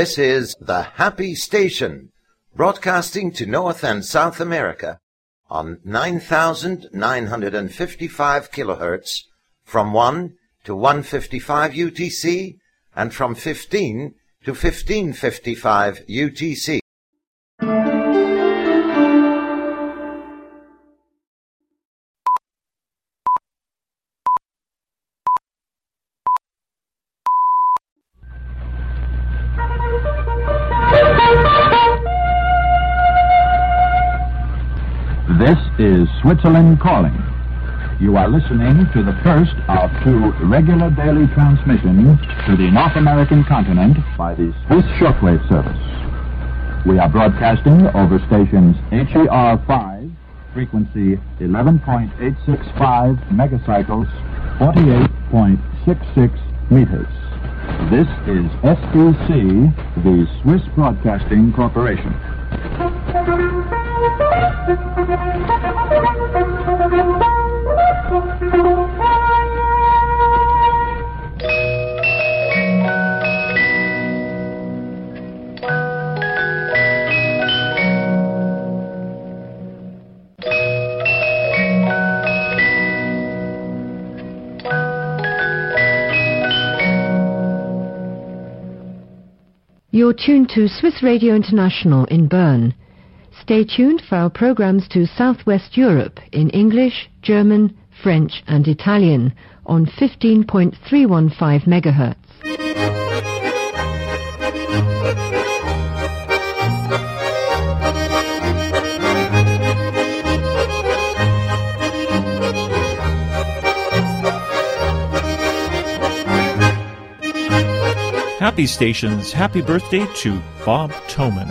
This is the Happy Station, broadcasting to North and South America on 9,955 kilohertz from 1 to 155 UTC and from 15 to 1555 UTC. This is Switzerland calling. You are listening to the first of two regular daily transmissions to the North American continent by the Swiss shortwave service. We are broadcasting over stations HER5, frequency 11.865 megacycles, 48.66 meters. This is SBC, the Swiss Broadcasting Corporation. You're tuned to Swiss Radio International in Bern. Stay tuned for our programs to Southwest Europe in English, German, French and Italian on 15.315 megahertz. Happy Station's happy birthday to Bob Thoman.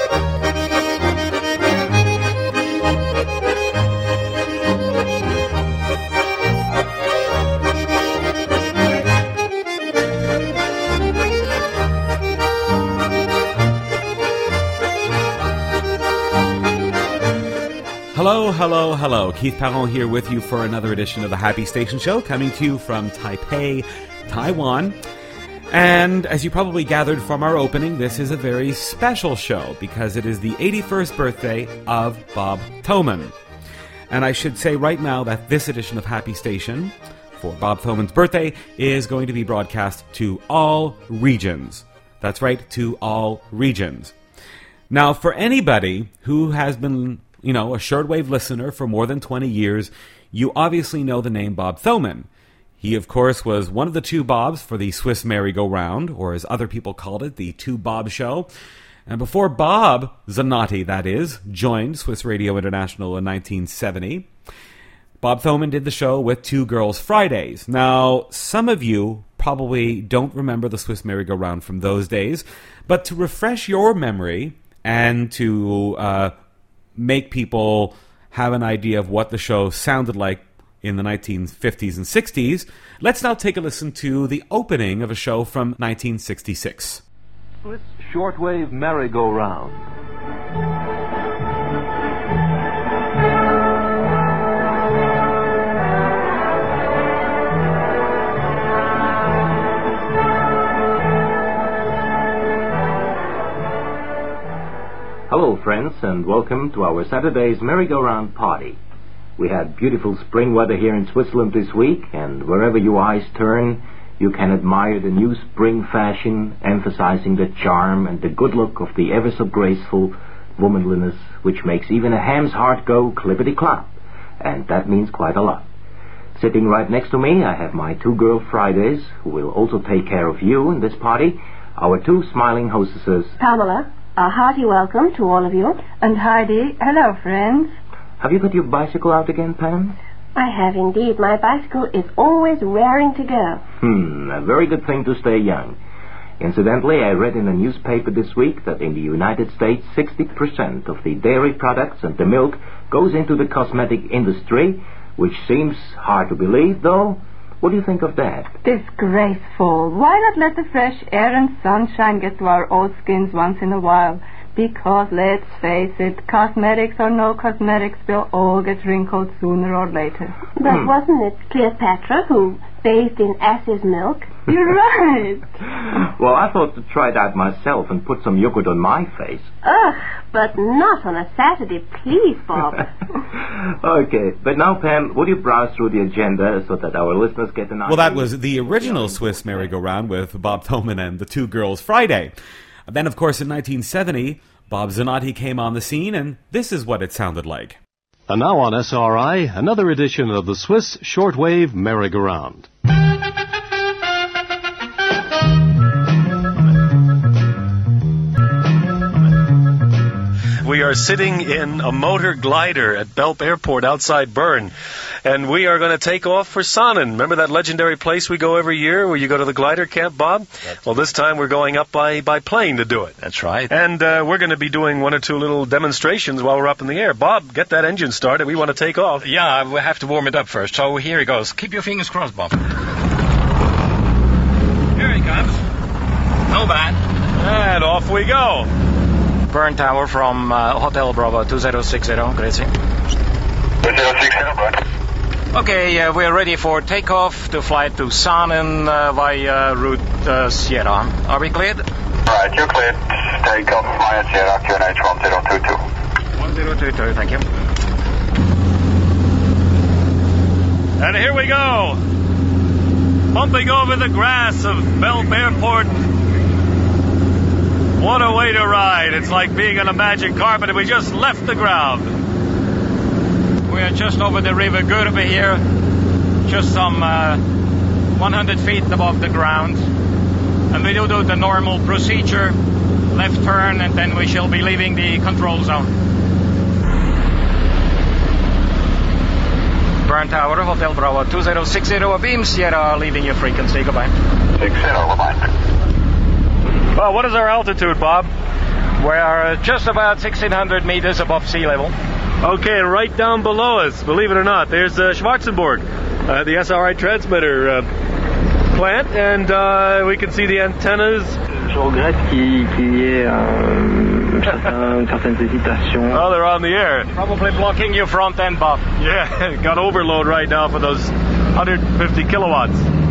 Hello. Keith Parent here with you for another edition of the Happy Station Show, coming to you from Taipei, Taiwan. And as you probably gathered from our opening, this is a very special show because it is the 81st birthday of Bob Thoman. And I should say right now that this edition of Happy Station for Bob Thoman's birthday is going to be broadcast to all regions. That's right, to all regions. Now, for anybody who has been, a shortwave listener for more than 20 years, you obviously know the name Bob Thoman. He, of course, was one of the two Bobs for the Swiss Merry-Go-Round, or as other people called it, the Two Bob Show. And before Bob Zanotti, that is, joined Swiss Radio International in 1970, Bob Thoman did the show with Two Girls Fridays. Now, some of you probably don't remember the Swiss Merry-Go-Round from those days, but to refresh your memory and to make people have an idea of what the show sounded like in the 1950s and 60s, let's now take a listen to the opening of a show from 1966. Swiss Shortwave Merry-Go-Round. Hello, friends, and welcome to our Saturday's Merry-Go-Round party. We had beautiful spring weather here in Switzerland this week, and wherever your eyes turn, you can admire the new spring fashion, emphasizing the charm and the good look of the ever-so-graceful womanliness, which makes even a ham's heart go clippity-clop, and that means quite a lot. Sitting right next to me, I have my Two Girl Fridays, who will also take care of you in this party, our two smiling hostesses. Pamela, a hearty welcome to all of you. And Heidi, hello, friends. Have you got your bicycle out again, Pam? I have indeed. My bicycle is always raring to go. A very good thing to stay young. Incidentally, I read in the newspaper this week that in the United States, 60% of the dairy products and the milk goes into the cosmetic industry, which seems hard to believe, though. What do you think of that? Disgraceful. Why not let the fresh air and sunshine get to our old skins once in a while? Because, let's face it, cosmetics or no cosmetics will all get wrinkled sooner or later. But wasn't it Cleopatra who bathed in ass's milk. You're right. Well, I thought to try that myself and put some yogurt on my face. Ugh, but not on a Saturday, please, Bob. Okay, but now, Pam, would you browse through the agenda so that our listeners get an idea? Well, that was the original Swiss merry-go-round with Bob Thoman and the Two Girls Friday. Then, of course, in 1970, Bob Zanotti came on the scene, and this is what it sounded like. And now on SRI, another edition of the Swiss Shortwave Merry-Go-Round. We are sitting in a motor glider at Belp Airport outside Bern, and we are going to take off for Saanen. Remember that legendary place we go every year where you go to the glider camp, Bob? Well, this time we're going up by plane to do it. That's right. And we're going to be doing one or two little demonstrations while we're up in the air. Bob, get that engine started. We want to take off. Yeah, we have to warm it up first. So here he goes. Keep your fingers crossed, Bob. Here he comes. No bad. And off we go. Bern Tower from Hotel Bravo 2060, Grazie. 2060, Bern. Okay, we're ready for takeoff to fly to Saanen via route Sierra. Are we cleared? Right, you're cleared. Takeoff via Sierra, QNH 1022. 1022, thank you. And here we go. Bumping over the grass of Belp Airport. What a way to ride. It's like being on a magic carpet and we just left the ground. We are just over the river Gurbe here, just some 100 feet above the ground. And we do the normal procedure, left turn, and then we shall be leaving the control zone. Bern Tower, Hotel Bravo 2060, Beam Sierra, leaving your frequency. Goodbye. 60, goodbye. Well, what is our altitude, Bob? We are just about 1,600 meters above sea level. Okay, and right down below us, believe it or not, there's Schwarzenberg, the SRI transmitter plant, and we can see the antennas. Je regrette qu'il y ait certaines hésitations. Oh, they're on the air. Probably blocking your front end, Bob. Yeah, got overload right now for those 150 kilowatts.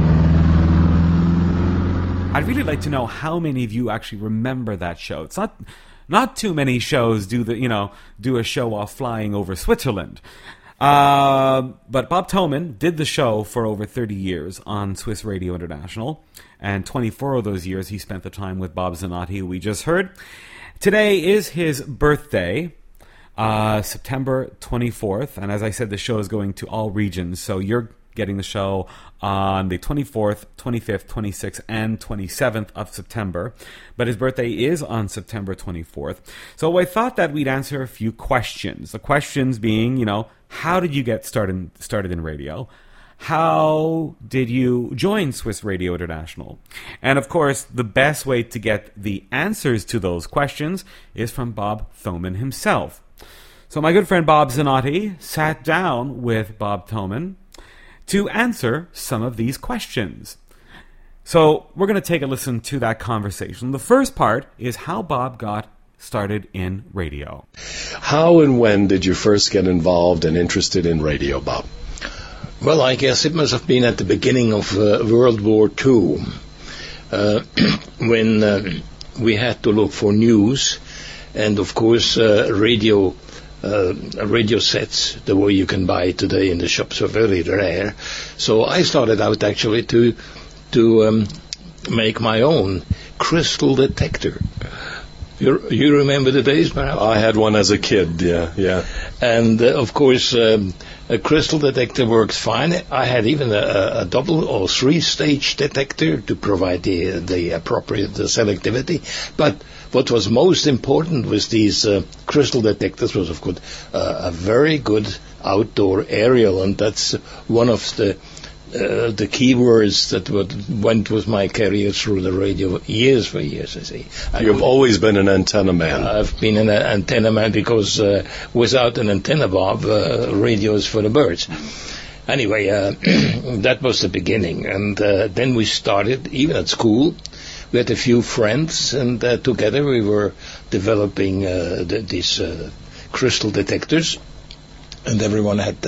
I'd really like to know how many of you actually remember that show. It's not too many shows do a show while flying over Switzerland. But Bob Thoman did the show for over 30 years on Swiss Radio International, and 24 of those years he spent the time with Bob Zanotti, who we just heard. Today is his birthday, September 24th, and as I said, the show is going to all regions, so you're getting the show on the 24th, 25th, 26th, and 27th of September. But his birthday is on September 24th. So I thought that we'd answer a few questions. The questions being, how did you get started in radio? How did you join Swiss Radio International? And of course, the best way to get the answers to those questions is from Bob Thoman himself. So my good friend Bob Zanotti sat down with Bob Thoman to answer some of these questions. So we're going to take a listen to that conversation. The first part is how Bob got started in radio. How and when did you first get involved and interested in radio, Bob? Well, I guess it must have been at the beginning of World War II, when we had to look for news, and of course radio sets, the way you can buy today in the shops, are very rare. So I started out actually to make my own crystal detector. You remember the days, perhaps? I had one as a kid, yeah. And of course, a crystal detector works fine. I had even a double or three-stage detector to provide the appropriate selectivity. But what was most important with these crystal detectors was, of course, a very good outdoor aerial, and that's one of the keywords that went with my career through the radio years for years, I see. You've always been an antenna man. I've been an antenna man because without an antenna, Bob, radio is for the birds. Anyway, that was the beginning, and then we started, even at school. We had a few friends, and together we were developing these crystal detectors, and everyone had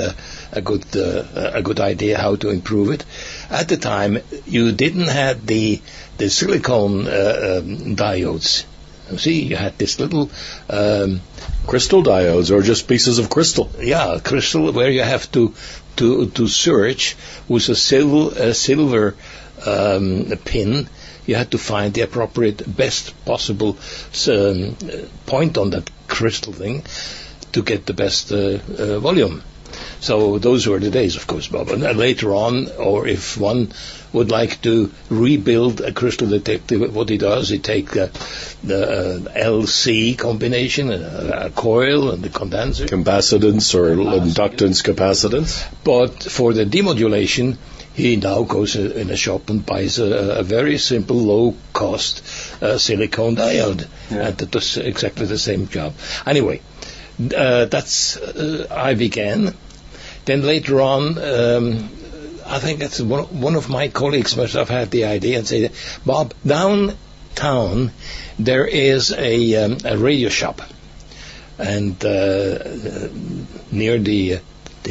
a good idea how to improve it. At the time, you didn't have the silicone diodes. You see, you had this little crystal diodes, or just pieces of crystal. Yeah, crystal, where you have to search with a silver pin. You had to find the appropriate, best possible point on that crystal thing to get the best volume. So those were the days, of course, Bob. And later on, or if one would like to rebuild a crystal detector, what he does, he takes the LC combination, a coil and the condenser. Capacitance or inductance capacitance. But for the demodulation, he now goes in a shop and buys a very simple, low-cost silicone diode. And that does exactly the same job. Anyway, that's I began. Then later on, I think it's one of my colleagues must have had the idea and say, Bob, downtown there is a radio shop, and near the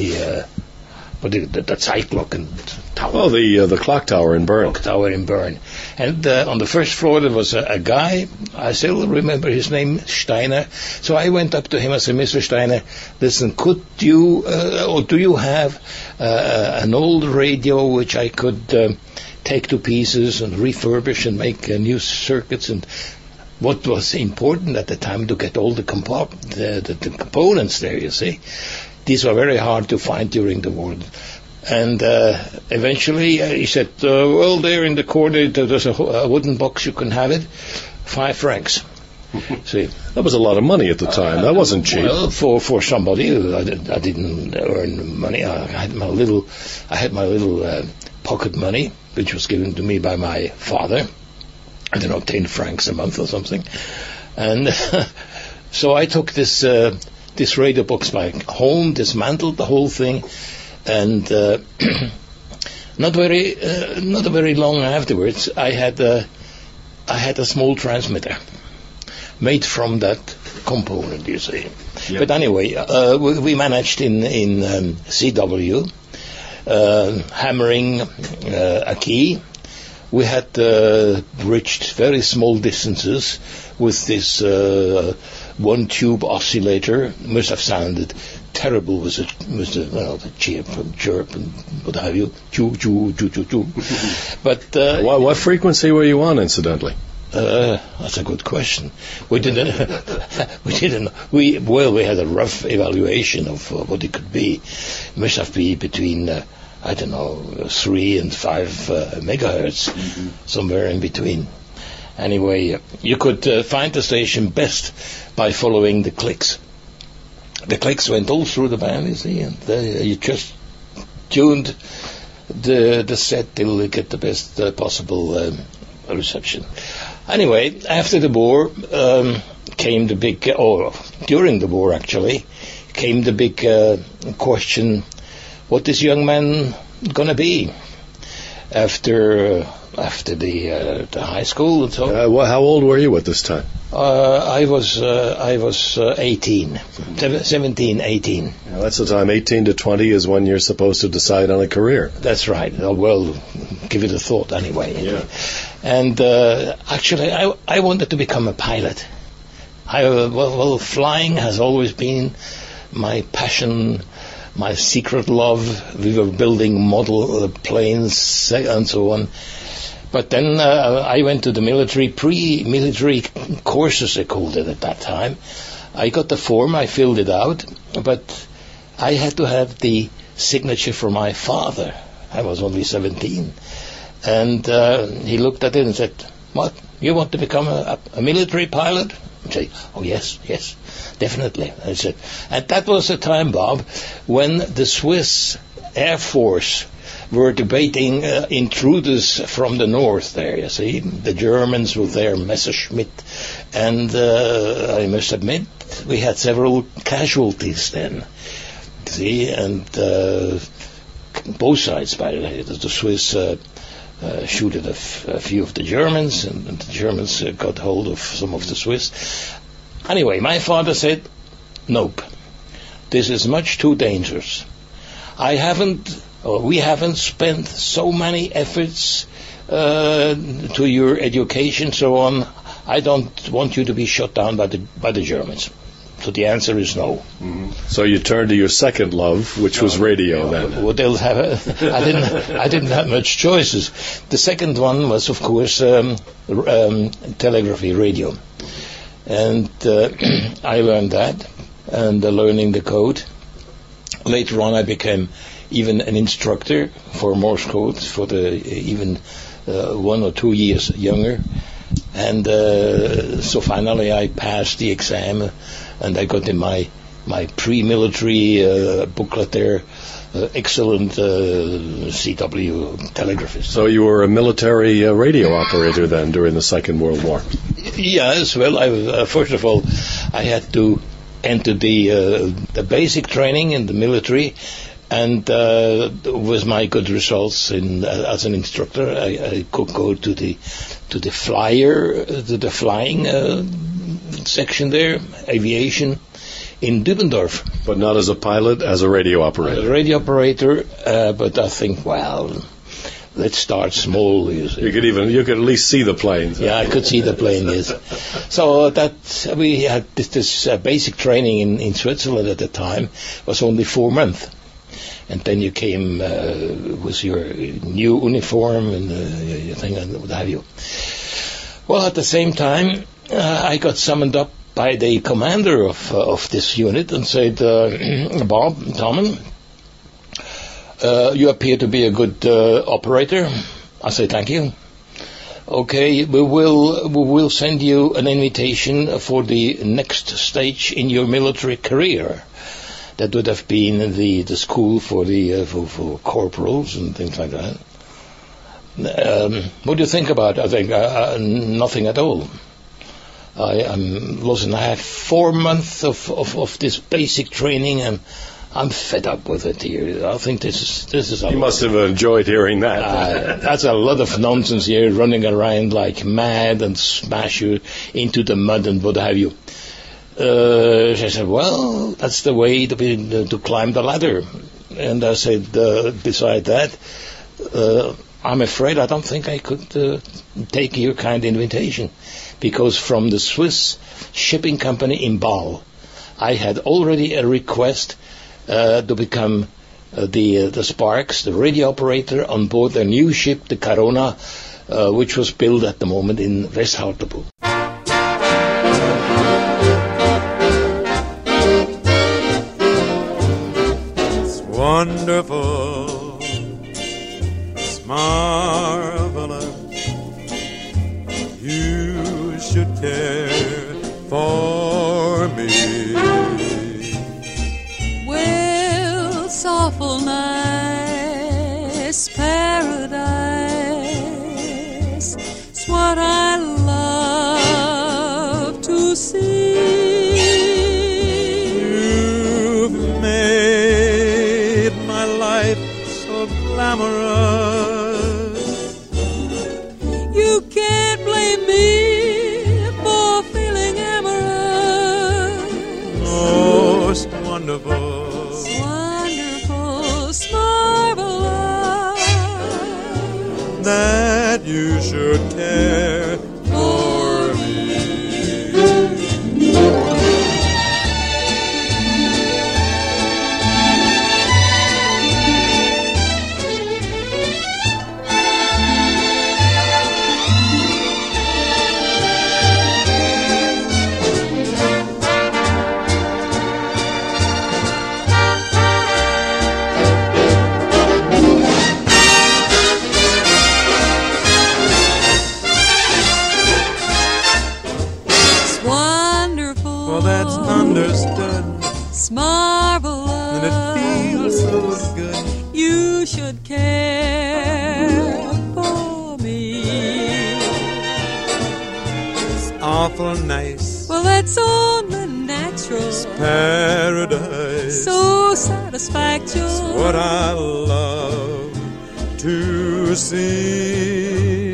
Zeitglock and tower. Oh, the clock tower in Bern. Clock tower in Bern. And on the first floor there was a guy, I still remember his name, Steiner. So I went up to him and said, Mr. Steiner, listen, could you, or do you have an old radio which I could take to pieces and refurbish and make new circuits? And what was important at the time, to get all the components there, you see. These were very hard to find during the war. And eventually he said, well, there in the corner there's a wooden box, you can have it, 5 francs. See, that was a lot of money at the time. That wasn't cheap. Well, for somebody, I didn't earn money. I had my little pocket money, which was given to me by my father. I don't know, 10 francs a month or something. And so I took this radio box back home, dismantled the whole thing, and not very long afterwards, I had a small transmitter made from that component, you see. Yep. But anyway, we managed in CW, hammering a key. We had reached very small distances with this one-tube oscillator. Must have sounded terrible with the chirp and what have you. Choo, choo, choo, choo, choo. But what frequency were you on, incidentally? That's a good question. We didn't. We had a rough evaluation of what it could be. It must have been between 3 and 5 megahertz, somewhere in between. Anyway, you could find the station best by following the clicks. The clicks went all through the band, you see, and you just tuned the set till you get the best possible reception. Anyway, after the war came the big, or during the war actually, came the big question: what is young man gonna be after the high school and so? How old were you at this time? I was 18, 17, 18. Now that's the time. 18 to 20 is when you're supposed to decide on a career. That's right. Well, give it a thought anyway. Yeah. And actually, I wanted to become a pilot. Flying has always been my passion, my secret love. We were building model planes and so on. But then I went to the pre-military courses, they called it at that time. I got the form, I filled it out, but I had to have the signature from my father. I was only 17. And he looked at it and said, what, you want to become a military pilot? I said, oh yes, definitely. I said, and that was the time, Bob, when the Swiss Air Force were debating intruders from the north there, you see. The Germans with their Messerschmitt. And I must admit, we had several casualties then. See, and both sides, by the way. The Swiss shooted a few of the Germans, and the Germans got hold of some of the Swiss. Anyway, my father said, nope, this is much too dangerous. we haven't spent so many efforts to your education, so on. I don't want you to be shut down by the Germans. So the answer is no. Mm-hmm. So you turned to your second love, which was radio then. Well, they'll have I didn't have much choices. The second one was, of course, telegraphy, radio. And I learned that, and learning the code. Later on, I became even an instructor for Morse code for the even 1 or 2 years younger. And so finally I passed the exam, and I got in my pre-military booklet there, excellent CW telegraphist. So you were a military radio operator then during the Second World War? Yes, well, first of all, I had to enter the basic training in the military, and with my good results as an instructor, I could go to the flying section there, aviation, in Dübendorf. But not as a pilot, as a radio operator. As a radio operator, but I think, well, let's start small. You could at least see the planes. Yeah, I could see the plane, yes. So we had this basic training in Switzerland at the time was only 4 months. And then you came with your new uniform and your thing and what have you. Well, at the same time, I got summoned up by the commander of this unit and said, Bob Tommen, you appear to be a good operator. I said, thank you. Okay, we will send you an invitation for the next stage in your military career. That would have been the school for for corporals and things like that. What do you think about it? I think nothing at all. Listen, I had 4 months of this basic training, and I'm fed up with it here. I think this is. You must have enjoyed hearing that. That's a lot of nonsense here, running around like mad and smash you into the mud and what have you. She said, well, that's the way to climb the ladder. And I said, beside that, I'm afraid I don't think I could take your kind invitation, because from the Swiss shipping company in Bâle, I had already a request to become the Sparks, the radio operator on board their new ship, the Carona, which was built at the moment in Westhartlepool. Wonderful, it's marvelous, you should care for me. Well, it's awful nice paradise, it's what I love to see. You can't blame me for feeling amorous. Most wonderful, it's wonderful, it's marvelous that you should care for me. Understood. It's marvelous, and it feels so good. You should care for me. It's awful nice. Well, that's only natural. It's paradise. So satisfactory. It's what I love to see,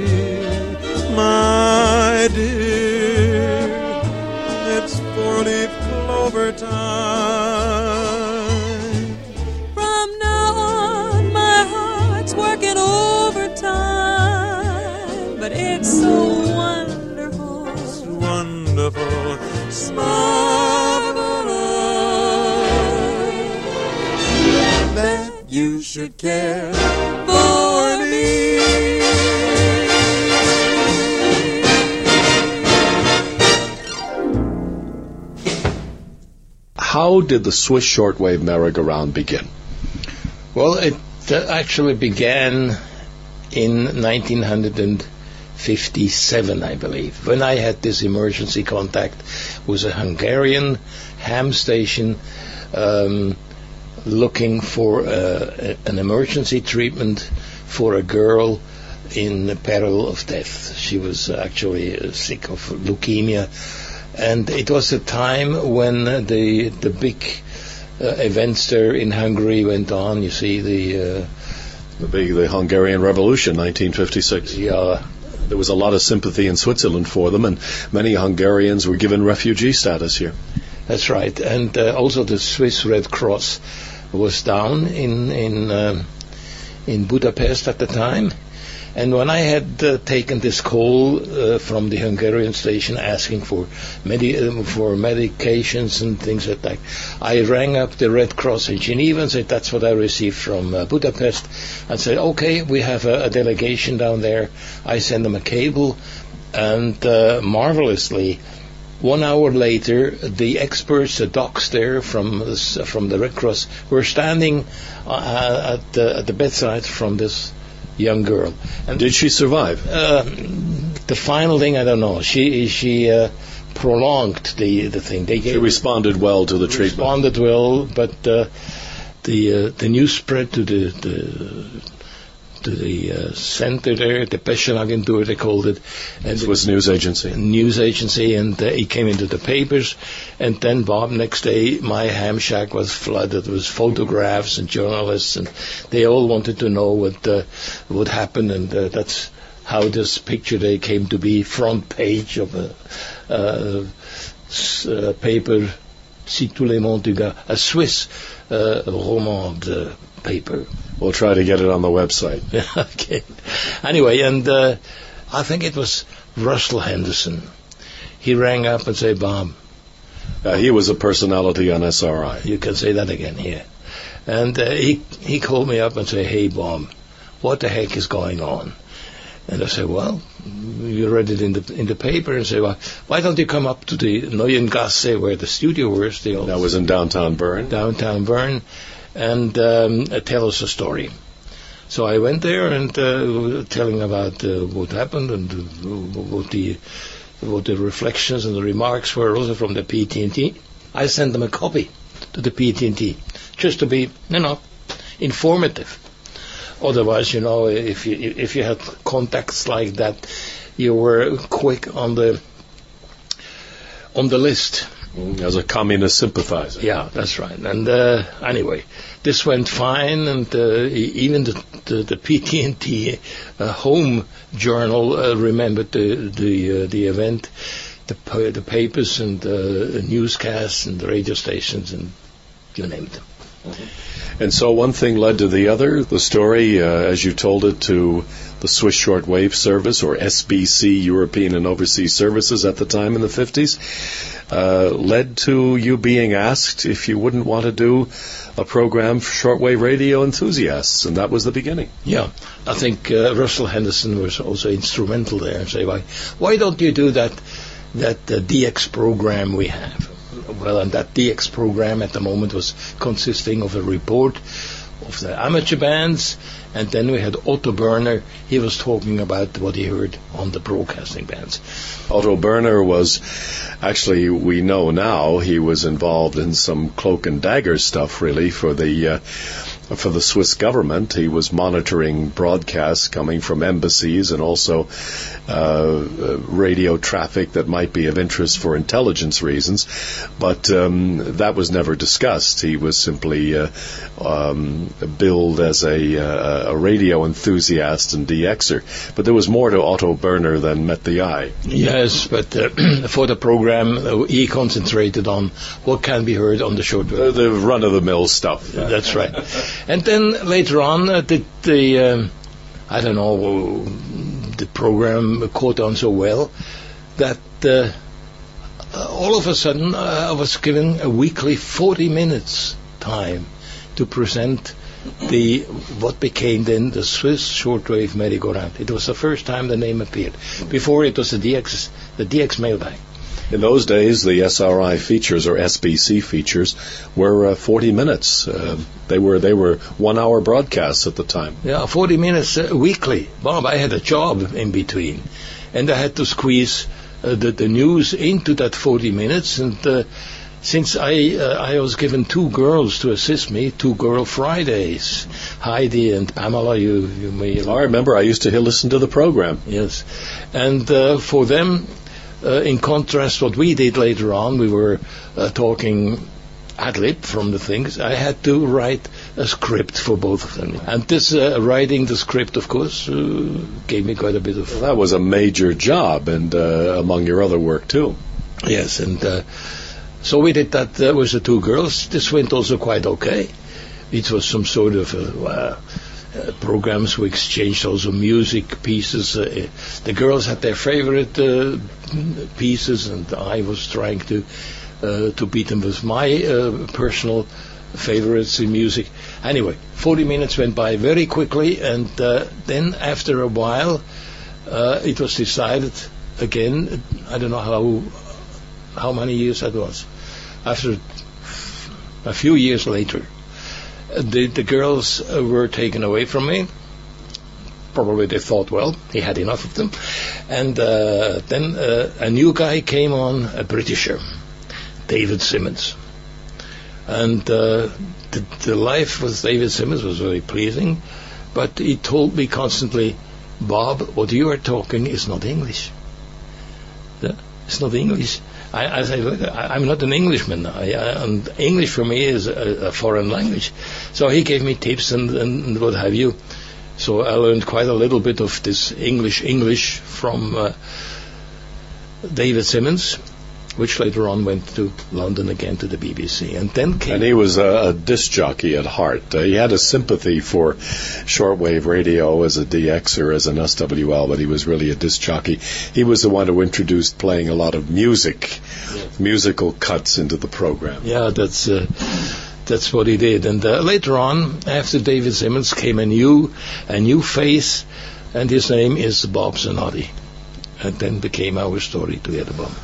my dear. It's 4-leaf clover time. From now so wonderful, wonderful, marvelous, that you should care for me. How did the Swiss shortwave merry-go-round begin? Well, it actually began in 1957, I believe, when I had this emergency contact with a Hungarian ham station looking for an emergency treatment for a girl in peril of death. She was actually sick of leukemia, and it was a time when the big events there in Hungary went on. You see the Hungarian Revolution, 1956. Yeah. There was a lot of sympathy in Switzerland for them, and many Hungarians were given refugee status here. That's right, and also the Swiss Red Cross was down in Budapest at the time. And when I had taken this call from the Hungarian station asking for medications and things like that, I rang up the Red Cross in Geneva and said that's what I received from Budapest, and said, okay, we have a delegation down there. I sent them a cable, and marvelously, 1 hour later, the experts, the docs there from the Red Cross, were standing at the bedside from this young girl. And did she survive? The final thing, I don't know. She prolonged the thing. She responded well to the treatment. Responded well, but the news spread to the center there, the Pessenagentur they called it. And it was news agency. And it came into the papers. And then, Bob, next day, my ham shack was flooded with photographs and journalists, and they all wanted to know what happened, and that's how this picture day came to be front page of a paper, Si tous les mondes du gars, a Swiss romande paper. We'll try to get it on the website. Okay. Anyway, and I think it was Russell Henderson. He rang up and said, Bob. He was a personality on SRI. You can say that again here. And he called me up and said, hey, Bob, what the heck is going on? And I said, well, you read it in the paper, and say, well, why don't you come up to the Neuengasse where the studio was? That was in downtown Bern. Downtown Bern, and tell us a story. So I went there and telling about what happened and what the reflections and the remarks were also from the PTNT. I sent them a copy to the PTNT just to be, informative. Otherwise, if you had contacts like that, you were quick on the list. As a communist sympathizer. Yeah, that's right. And anyway, this went fine, and even the PTNT home journal remembered the event, the papers and the newscasts and the radio stations, and you name them. And so one thing led to the other. The story, as you told it to the Swiss Shortwave Service, or SBC, European and Overseas Services at the time in the 50s, led to you being asked if you wouldn't want to do a program for shortwave radio enthusiasts, and that was the beginning. Yeah, I think Russell Henderson was also instrumental there, and say, why don't you do that DX program we have? Well, and that DX program at the moment was consisting of a report of the amateur bands, and then we had Otto Berner. He was talking about what he heard on the broadcasting bands. Otto Berner was, actually, we know now, he was involved in some cloak and dagger stuff, really, for the Swiss government. He was monitoring broadcasts coming from embassies and also radio traffic that might be of interest for intelligence reasons, but that was never discussed. He was simply billed as a radio enthusiast and DXer. But there was more to Otto Berner than met the eye. Yes, but for the program, he concentrated on what can be heard on the shortwave. The run-of-the-mill stuff. That's right. And then later on, the the program caught on so well that all of a sudden I was given a weekly 40 minutes time to present what became then the Swiss shortwave merry-go-round. It was the first time the name appeared. Before it was the DX mailbag. In those days, the SRI features, or SBC features, were 40 minutes. They were 1 hour broadcasts at the time. Yeah, 40 minutes weekly. Bob, I had a job in between, and I had to squeeze the news into that 40 minutes. And since I was given 2 girls to assist me, 2 Girl Fridays, Heidi and Pamela, you may... I remember. I used to listen to the program. Yes, and for them. In contrast, what we did later on, we were talking ad lib from the things. I had to write a script for both of them. And this writing the script, of course, gave me quite a bit of... Well, that was a major job, and among your other work, too. Yes, and so we did that with the 2 girls. This went also quite okay. It was some sort of... programs. We exchanged also music pieces. The girls had their favorite pieces, and I was trying to beat them with my personal favorites in music. Anyway, 40 minutes went by very quickly, and then after a while it was decided again, I don't know how many years that was, after a few years later, the girls were taken away from me. Probably they thought, well, he had enough of them. And then a new guy came on, a Britisher, David Simmons. And the life with David Simmons was very pleasing, but he told me constantly, Bob, what you are talking is not English. It's not English. I say, look, I'm not an Englishman, and English for me is a foreign language. So he gave me tips and what have you. So I learned quite a little bit of this English from David Simmons, which later on went to London again to the BBC. And then came... And he was a disc jockey at heart. He had a sympathy for shortwave radio as a DXer, as an SWL, but he was really a disc jockey. He was the one who introduced playing a lot of music, musical cuts into the program. Yeah, that's what he did. And later on, after David Simmons, came a new face, and his name is Bob Zanotti. And then became our story together, Bob.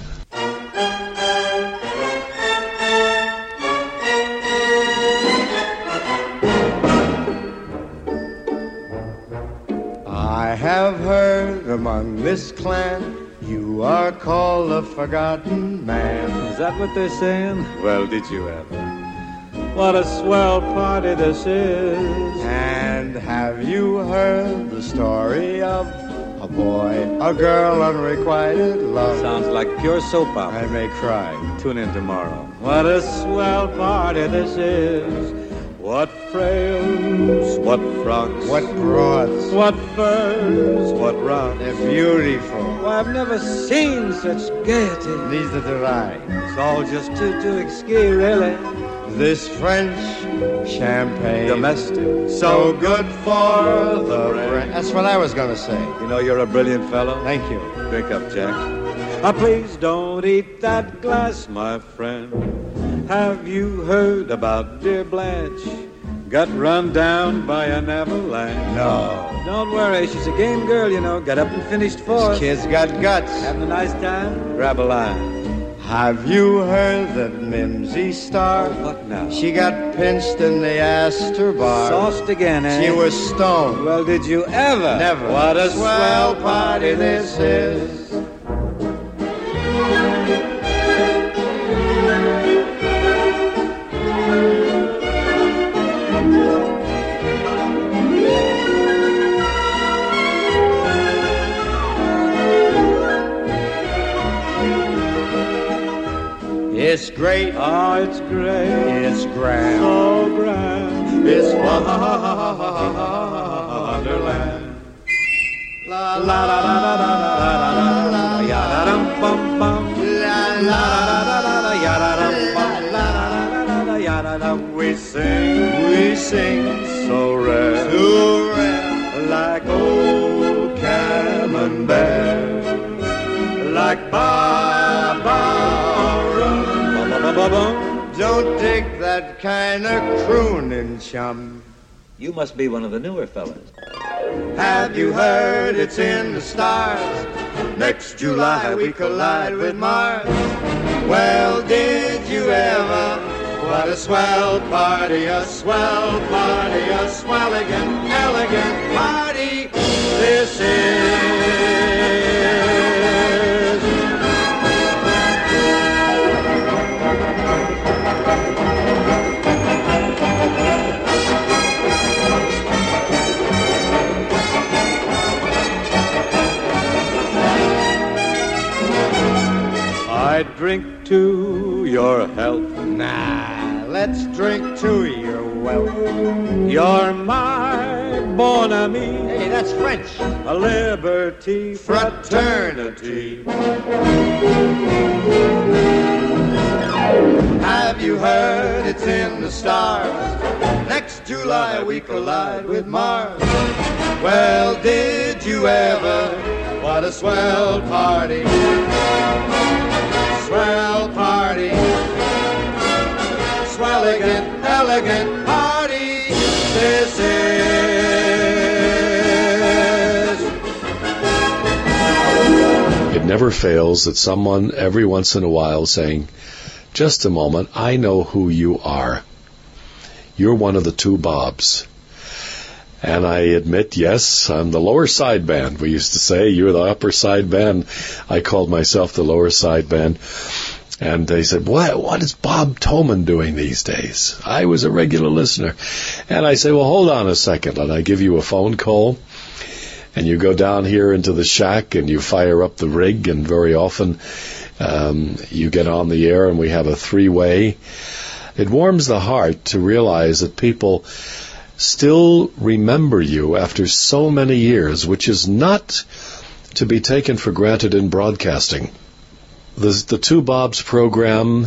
I have heard among this clan you are called a forgotten man. Is that what they're saying? Well, did you ever? What a swell party this is. And have you heard the story of a boy, a girl, unrequited love? Sounds like pure soap opera. I may cry. Tune in tomorrow. What a swell party this is. What frails, what frocks, what broads, what furs, what rocks. They're beautiful. Why, I've never seen such gaiety. Neither did I. It's all just too exquisite, really. This French champagne, domestic, so good for the brain. That's what I was going to say. You know, you're a brilliant fellow. Thank you. Drink up, Jack. Please don't eat that glass, my friend. Have you heard about dear Blanche? Got run down by an avalanche. No. Don't worry, she's a game girl, you know. Got up and finished fourth. This kid's got guts. Having a nice time? Grab a line. Have you heard that Mimsy Star? What now? She got pinched in the Astor bar. Sauced again, eh? She was stoned. Well, did you ever? Never. What a swell party this is. It's great. Oh, it's great. It's grand. So grand. It's Wonderland. La la la la la la la la ya da dum bum bum. La la la la la ya da dum bum. La la la la ya da dum. We sing so rare, so rare, like old Camerone. and bare, like Barbara. Don't take that kind of crooning, chum. You must be one of the newer fellas. Have you heard it's in the stars? Next July we collide with Mars. Well, did you ever? What a swell party, a swell party, a swelligan, elegant party this is. I drink to your health. Nah, let's drink to your wealth. You're my bon ami. Hey, that's French. A liberty fraternity. Have you heard it's in the stars? Next July we collide with Mars. Well, did you ever? What a swell party. Swell party, swelligan, elegant party, this is. It never fails that someone every once in a while saying, just a moment, I know who you are. You're one of the two Bobs. And I admit, yes, I'm the lower side band. We used to say, you're the upper side band. I called myself the lower side band. And they said, what is Bob Toman doing these days? I was a regular listener. And I say, well, hold on a second. And I give you a phone call. And you go down here into the shack and you fire up the rig. And very often you get on the air and we have a three-way. It warms the heart to realize that people still remember you after so many years, which is not to be taken for granted in broadcasting. The Two Bobs program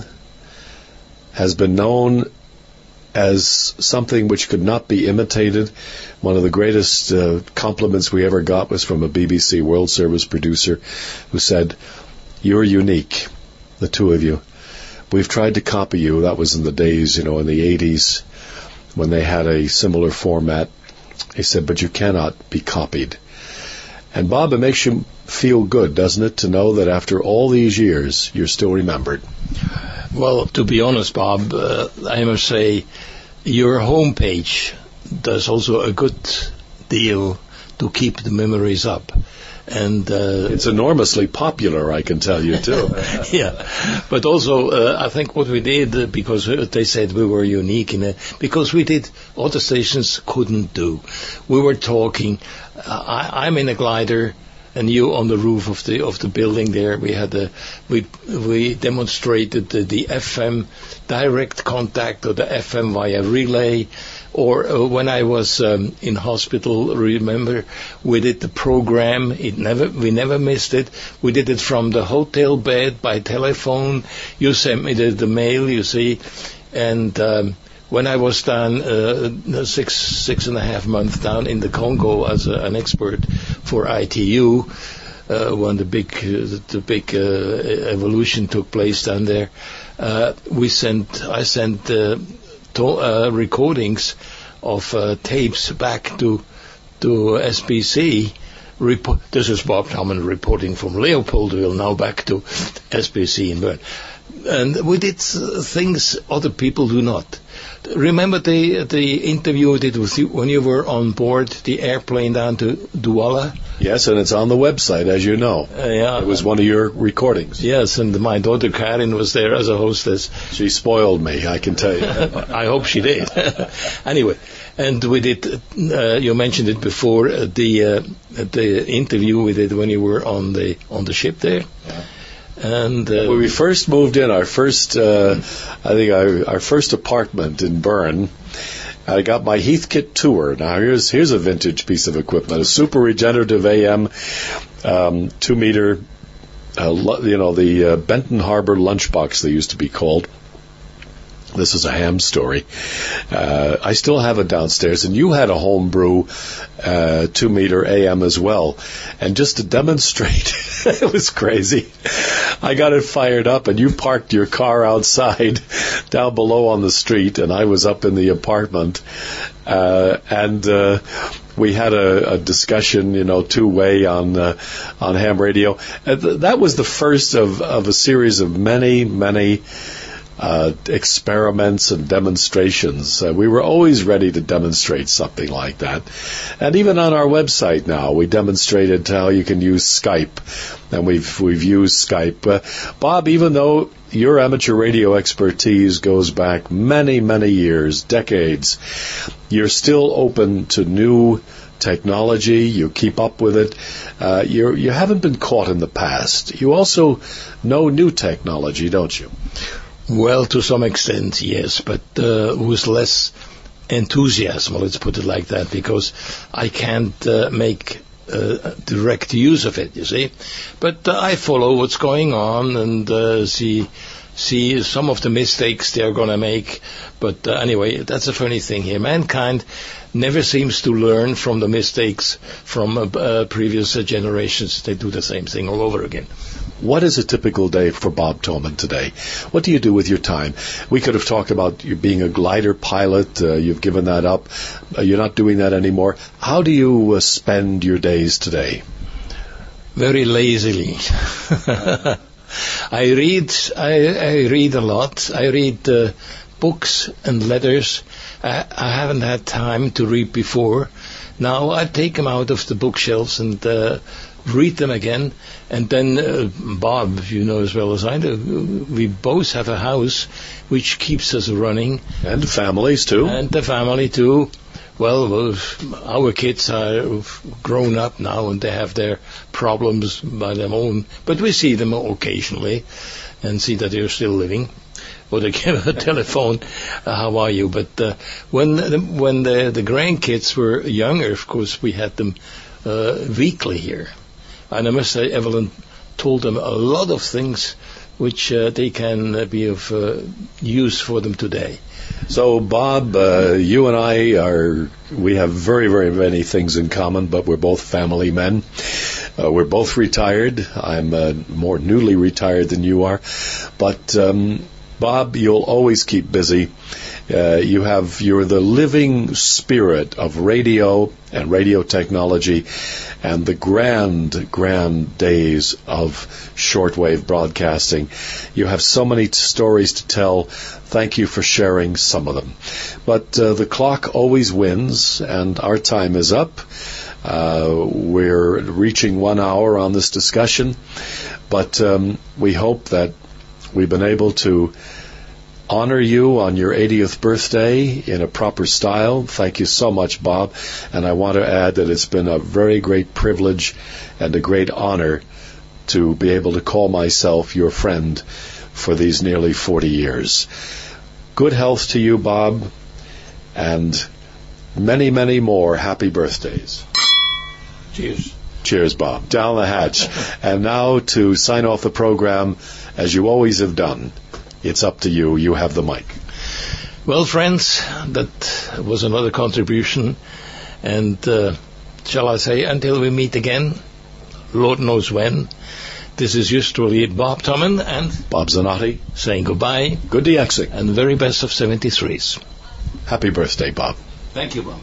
has been known as something which could not be imitated. One of the greatest compliments we ever got was from a BBC World Service producer who said, you're unique, the two of you. We've tried to copy you. That was in the days, in the 80s, when they had a similar format. He said, but you cannot be copied. And Bob, it makes you feel good, doesn't it, to know that after all these years, you're still remembered? Well, to be honest, Bob, I must say your homepage does also a good deal to keep the memories up. And it's enormously popular, I can tell you, too. Yeah, but also I think what we did, because they said we were unique in it, because we did other stations couldn't do. We were talking. I'm in a glider, and you on the roof of the building there. We had we demonstrated the FM direct contact, or the FM via relay. Or when I was in hospital, remember, we did the program. We never missed it. We did it from the hotel bed by telephone. You sent me the mail, you see. And when I was down 6.5 months down in the Congo as an expert for ITU, when the big evolution took place down there, I sent recordings of tapes back to SBC. This is Bob Toman reporting from Leopoldville, now back to SBC in Bern. And we did things other people do not. Remember the interview we did with you when you were on board the airplane down to Douala? Yes, and it's on the website, as you know. Yeah. It was one of your recordings. Yes, and my daughter Karin was there as a hostess. She spoiled me, I can tell you. I hope she did. Anyway, and we did, you mentioned it before, the interview we did when you were on the ship there. Yeah. And when we first moved in, our first apartment in Bern, I got my Heathkit Tour. Now here's a vintage piece of equipment, a super regenerative AM 2-meter, the Benton Harbor lunchbox they used to be called. This is a ham story. I still have it downstairs, and you had a homebrew 2-meter AM as well. And just to demonstrate, it was crazy. I got it fired up, and you parked your car outside down below on the street, and I was up in the apartment. And we had a discussion, two-way on ham radio. That was the first of a series of many experiments and demonstrations. We were always ready to demonstrate something like that. And even on our website now, we demonstrated how you can use Skype, and we've used Skype. Bob, even though your amateur radio expertise goes back many years, decades, you're still open to new technology. You keep up with it. You haven't been caught in the past. You also know new technology, don't you? Well, to some extent, yes, but with less enthusiasm, let's put it like that, because I can't make direct use of it, you see. But I follow what's going on and see some of the mistakes they're going to make. But anyway, that's a funny thing here. Mankind never seems to learn from the mistakes from previous generations. They do the same thing all over again. What is a typical day for Bob Thoman today? What do you do with your time? We could have talked about you being a glider pilot. You've given that up. You're not doing that anymore. How do you spend your days today? Very lazily. I read a lot. I read books and letters. I haven't had time to read before. Now I take them out of the bookshelves and read them again. And then, Bob, you know as well as I do, we both have a house which keeps us running. And families, too. And the family, too. Well, our kids are grown up now and they have their problems by their own. But we see them occasionally and see that they're still living. Or they give a telephone, how are you? But when the grandkids were younger, of course, we had them weekly here. And I must say, Evelyn told them a lot of things which they can be of use for them today. So, Bob, you and we have very many things in common, but we're both family men. We're both retired. I'm more newly retired than you are. But, Bob, you'll always keep busy. You're the living spirit of radio and radio technology and the grand days of shortwave broadcasting. You have so many stories to tell. Thank you for sharing some of them. But the clock always wins, and our time is up. We're reaching 1 hour on this discussion, but we hope that we've been able to honor you on your 80th birthday in a proper style. Thank you so much, Bob. And I want to add that it's been a very great privilege and a great honor to be able to call myself your friend for these nearly 40 years. Good health to you, Bob, and many more happy birthdays. Cheers. Cheers, Bob. Down the hatch. And now to sign off the program, as you always have done, it's up to you. You have the mic. Well, friends, that was another contribution. And shall I say, until we meet again, Lord knows when, this is usually Bob Thoman and Bob Zanotti saying goodbye. Good DXing. And the very best of 73s. Happy birthday, Bob. Thank you, Bob.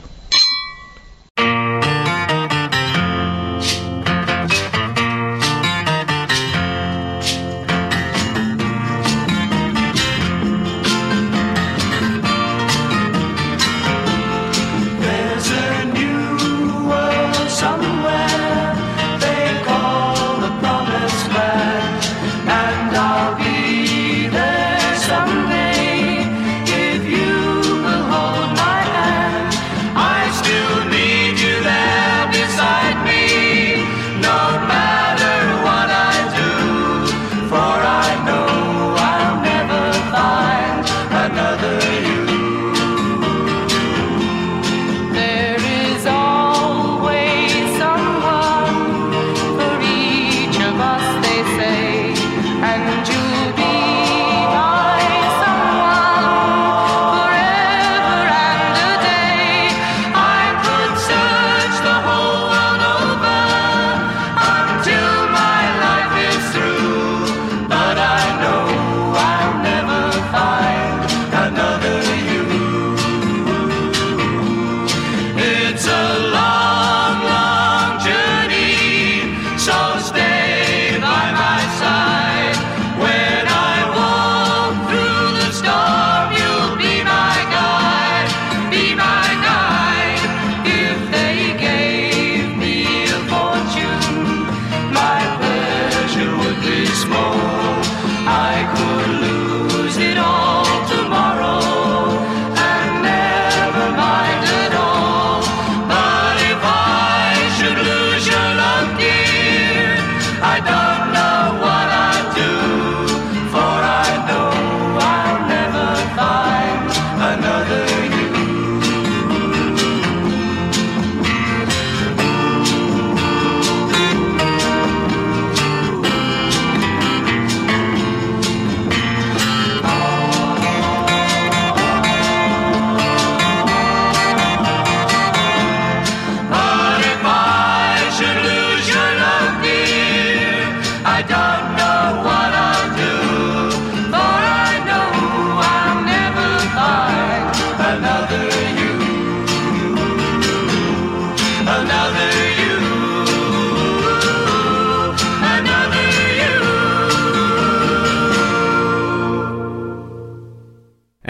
I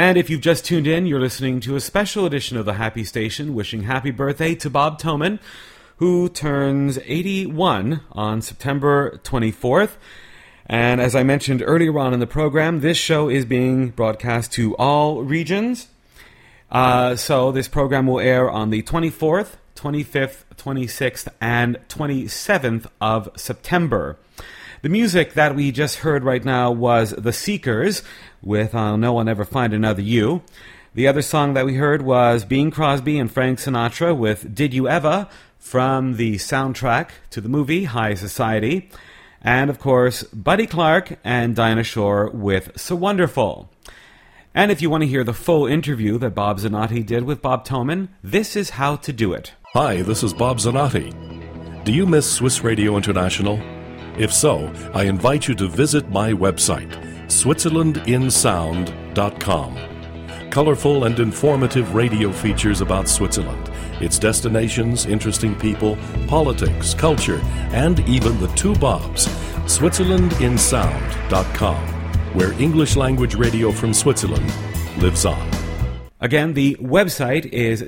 And if you've just tuned in, you're listening to a special edition of the Happy Station, wishing happy birthday to Bob Toman, who turns 81 on September 24th. And as I mentioned earlier on in the program, this show is being broadcast to all regions. So this program will air on the 24th, 25th, 26th, and 27th of September. The music that we just heard right now was The Seekers with I'll Know I'll Never Find Another You. The other song that we heard was Bing Crosby and Frank Sinatra with Did You Ever from the soundtrack to the movie High Society. And, of course, Buddy Clark and Dinah Shore with So Wonderful. And if you want to hear the full interview that Bob Zanotti did with Bob Toman, this is how to do it. Hi, this is Bob Zanotti. Do you miss Swiss Radio International? If so, I invite you to visit my website, SwitzerlandInSound.com. Colorful and informative radio features about Switzerland, its destinations, interesting people, politics, culture, and even the two Bobs. SwitzerlandInSound.com, where English language radio from Switzerland lives on. Again, the website is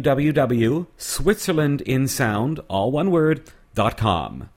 www.switzerlandinsound, all one word, .com.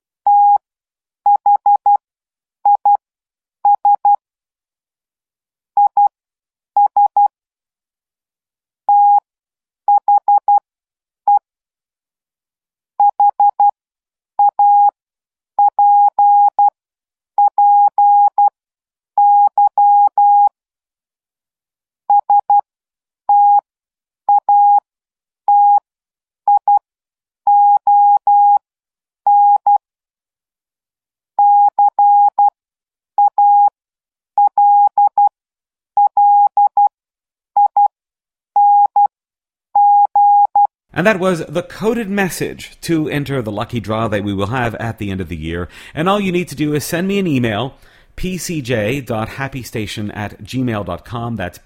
And that was the coded message to enter the lucky draw that we will have at the end of the year. And all you need to do is send me an email, pcj.happystation@gmail.com. That's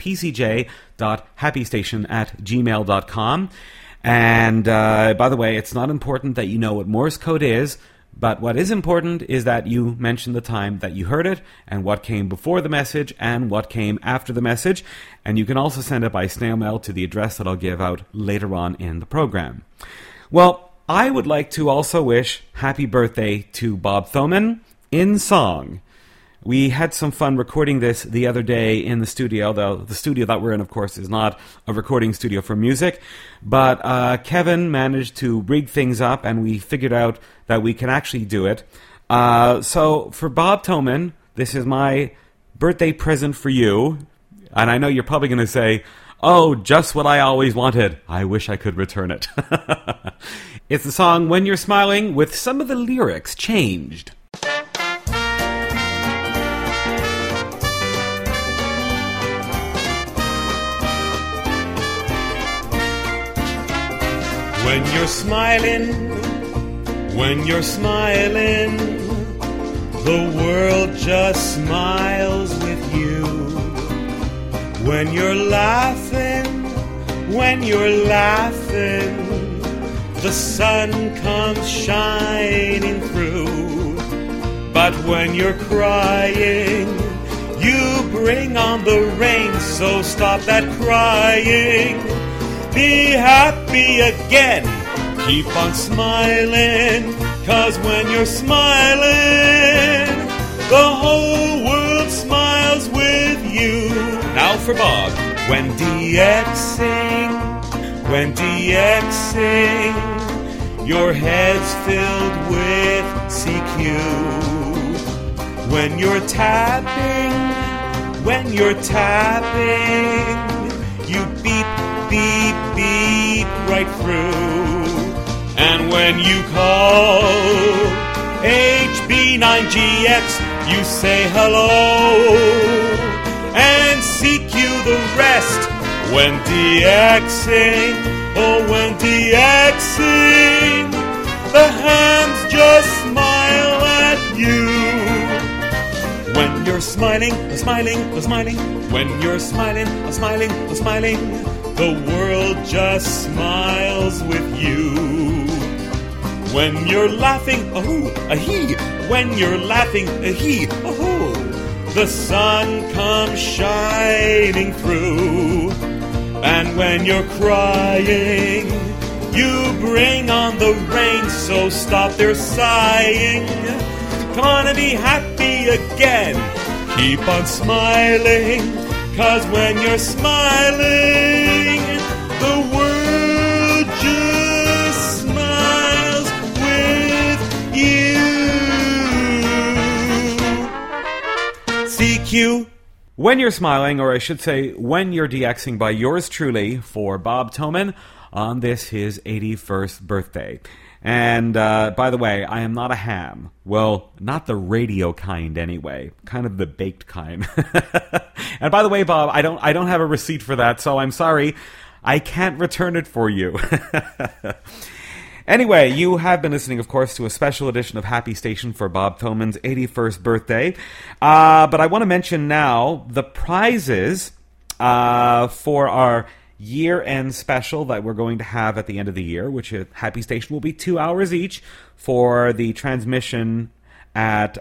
pcj.happystation@gmail.com. And by the way, it's not important that you know what Morse code is, but what is important is that you mention the time that you heard it and what came before the message and what came after the message. And you can also send it by snail mail to the address that I'll give out later on in the program. Well, I would like to also wish happy birthday to Bob Thoman in song. We had some fun recording this the other day in the studio, though the studio that we're in, of course, is not a recording studio for music. But Kevin managed to rig things up, and we figured out that we can actually do it. So for Bob Toman, this is my birthday present for you. And I know you're probably going to say, oh, just what I always wanted. I wish I could return it. It's the song When You're Smiling with some of the lyrics changed. When you're smiling, the world just smiles with you. When you're laughing, the sun comes shining through. But when you're crying, you bring on the rain, so stop that crying. Be happy again, keep on smiling, 'cause when you're smiling, the whole world smiles with you. Now for Bob. When DXing, your head's filled with CQ. When you're tapping, you beep, beep, beep right through. And when you call HB9GX, you say hello and CQ the rest. When DXing, the hands just smile at you. When you're smiling, when you're smiling, the world just smiles with you. When you're laughing, ahee, when you're laughing, ahee, the sun comes shining through. And when you're crying, you bring on the rain, so stop their sighing. Gonna be happy again. Keep on smiling, 'cause when you're smiling, the world just smiles with you. CQ. When you're smiling, or I should say, when you're DXing by yours truly for Bob Toman on this, his 81st birthday. And by the way, I am not a ham. Well, not the radio kind anyway. Kind of the baked kind. And by the way, Bob, I don't have a receipt for that, so I'm sorry. I can't return it for you. Anyway, you have been listening, of course, to a special edition of Happy Station for Bob Thoman's 81st birthday. But I want to mention now the prizes for our year-end special that we're going to have at the end of the year, which at Happy Station will be 2 hours each for the transmission at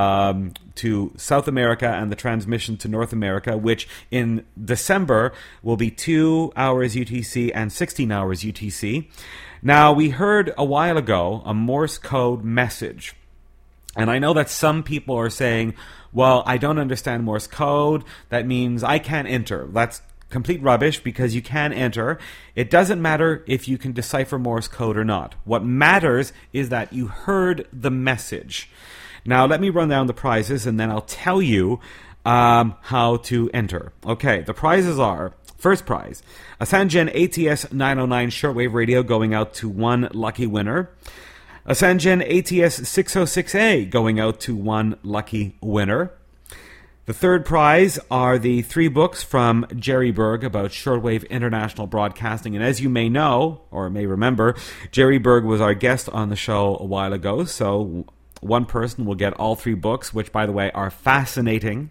to South America and the transmission to North America, which in December will be 2 hours UTC and 16 hours UTC. Now, we heard a while ago a Morse code message. And I know that some people are saying, well, I don't understand Morse code. That means I can't enter. That's complete rubbish, because you can enter. It doesn't matter if you can decipher Morse code or not. What matters is that you heard the message. Now, let me run down the prizes, and then I'll tell you how to enter. Okay, the prizes are... First prize, a Sangen ATS 909 shortwave radio going out to one lucky winner. A Sangen ATS 606A going out to one lucky winner. The third prize are the 3 books from Jerry Berg about shortwave international broadcasting. And as you may know, or may remember, Jerry Berg was our guest on the show a while ago. So one person will get all 3 books, which, by the way, are fascinating.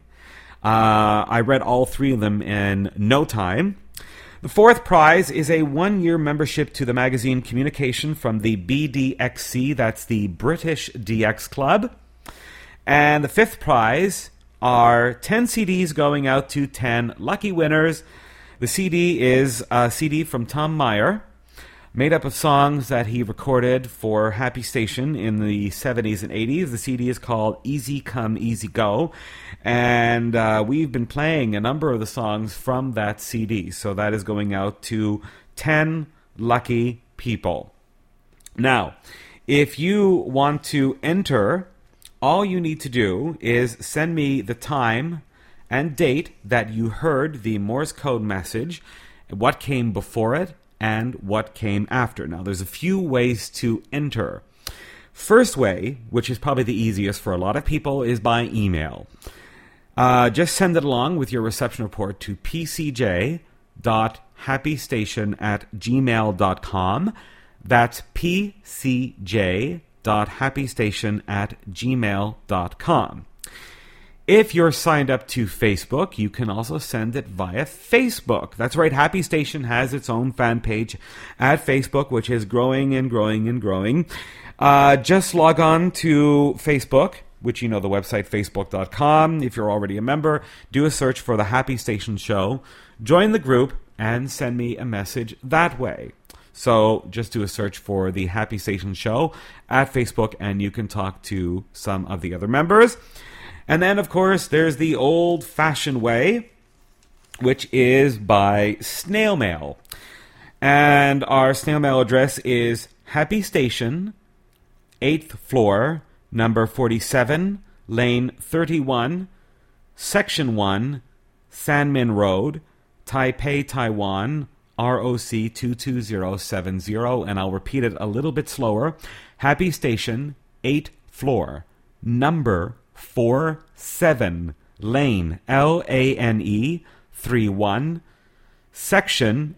I read all 3 of them in no time. The fourth prize is a 1-year membership to the magazine Communication from the BDXC, that's the British DX Club. And the fifth prize are 10 CDs going out to 10 lucky winners. The CD is a CD from Tom Meyer, made up of songs that he recorded for Happy Station in the 70s and 80s. The CD is called Easy Come, Easy Go. And we've been playing a number of the songs from that CD. So that is going out to 10 lucky people. Now, if you want to enter, all you need to do is send me the time and date that you heard the Morse code message, what came before it, and what came after. Now, there's a few ways to enter. First way, which is probably the easiest for a lot of people, is by email. Just send it along with your reception report to pcj.happystation@gmail.com. That's pcj.happystation@gmail.com. If you're signed up to Facebook, you can also send it via Facebook. That's right, Happy Station has its own fan page at Facebook, which is growing and growing and growing. Just log on to Facebook, which you know the website, facebook.com. If you're already a member, do a search for the Happy Station Show, join the group, and send me a message that way. So just do a search for the Happy Station Show at Facebook, and you can talk to some of the other members. And then, of course, there's the old-fashioned way, which is by snail mail. And our snail mail address is Happy Station, 8th floor, number 47, lane 31, section 1, Sanmin Road, Taipei, Taiwan, ROC 22070. And I'll repeat it a little bit slower. Happy Station, 8th floor, number 47, lane, LANE, 31, section,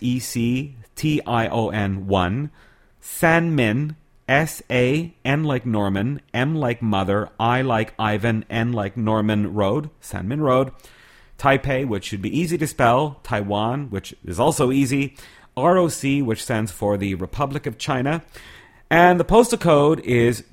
SECTION 1, Sanmin, SAN like Norman, M like Mother, I like Ivan, N like Norman Road, Sanmin Road, Taipei, which should be easy to spell, Taiwan, which is also easy, ROC, which stands for the Republic of China, and the postal code is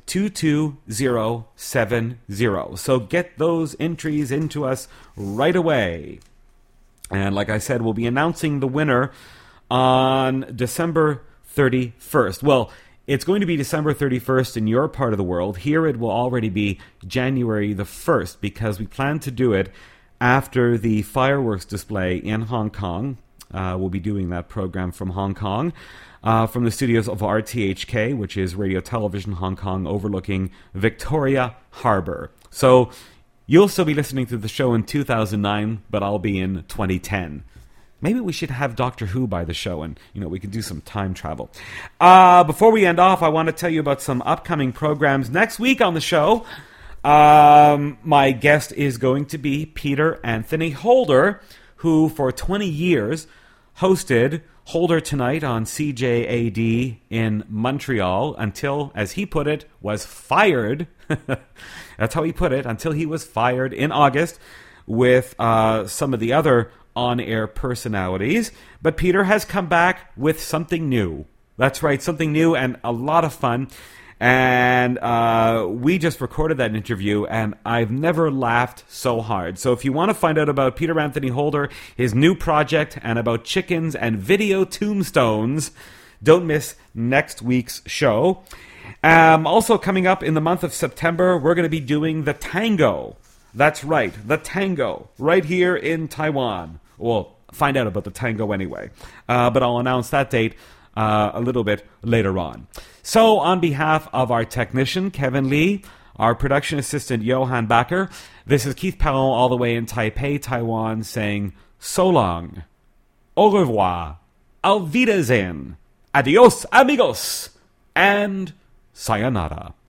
22070. So get those entries into us right away. And like I said, we'll be announcing the winner on December 31st. Well, it's going to be December 31st in your part of the world. Here it will already be January the 1st because we plan to do it after the fireworks display in Hong Kong. We'll be doing that program from Hong Kong, from the studios of RTHK, which is Radio Television Hong Kong, overlooking Victoria Harbour. So you'll still be listening to the show in 2009, but I'll be in 2010. Maybe we should have Doctor Who by the show and, we can do some time travel. Before we end off, I want to tell you about some upcoming programs. Next week on the show, my guest is going to be Peter Anthony Holder, who for 20 years hosted Holder Tonight on CJAD in Montreal until, as he put it, was fired. That's how he put it, until he was fired in August with some of the other on-air personalities. But Peter has come back with something new. That's right, something new and a lot of fun. And we just recorded that interview, and I've never laughed so hard. So if you want to find out about Peter Anthony Holder, his new project, and about chickens and video tombstones, don't miss next week's show. Also coming up in the month of September, we're going to be doing the tango. That's right, the tango, right here in Taiwan. Well, find out about the tango anyway. But I'll announce that date a little bit later on. So, on behalf of our technician, Kevin Lee, our production assistant, Johan Backer, this is Keith Perron all the way in Taipei, Taiwan, saying so long, au revoir, auf Wiedersehen, adios amigos, and sayonara.